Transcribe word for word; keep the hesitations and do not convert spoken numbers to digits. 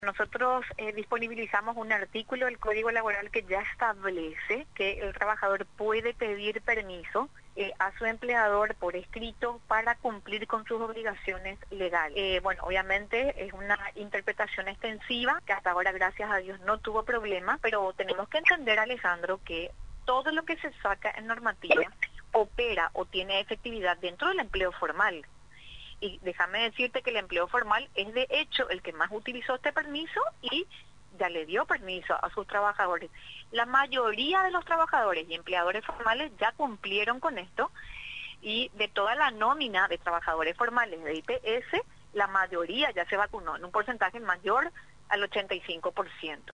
Nosotros eh, disponibilizamos un artículo del Código Laboral que ya establece que el trabajador puede pedir permiso eh, a su empleador por escrito para cumplir con sus obligaciones legales. Eh, bueno, obviamente es una interpretación extensiva que hasta ahora, gracias a Dios, no tuvo problema, pero tenemos que entender, Alejandro, que todo lo que se saca en normativa opera o tiene efectividad dentro del empleo formal. Y déjame decirte que el empleo formal es de hecho el que más utilizó este permiso y ya le dio permiso a sus trabajadores. La mayoría de los trabajadores y empleadores formales ya cumplieron con esto y de toda la nómina de trabajadores formales de I P S, la mayoría ya se vacunó en un porcentaje mayor al ochenta y cinco por ciento.